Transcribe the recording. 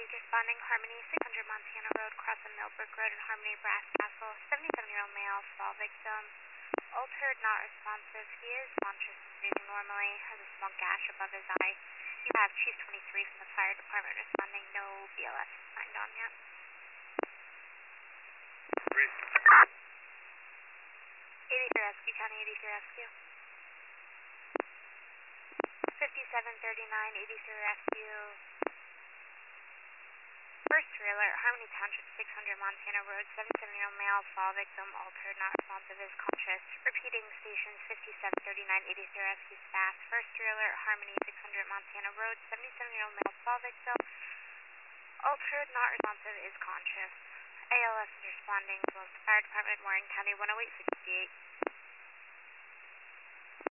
EMTs responding, Harmony, 600 Montana Road, crossing Millbrook Road and Harmony Brass Castle. 77-year-old male, fall victim. Altered, not responsive. He is conscious and breathing normally. Has a small gash above his eye. You have Chief 23 from the fire department responding. No BLS is signed on yet. 83 Rescue, County 83 Rescue. 5739, 83 Rescue. First alert, Harmony Township, 600 Montana Road, 77-year-old male, fall victim, altered, not responsive, is conscious. Repeating stations 5739, 83 Rescue staff. First alert, Harmony, 600 Montana Road, 77-year-old male, fall victim, altered, not responsive, is conscious. ALS is responding, as well as the fire department, Warren County 10868.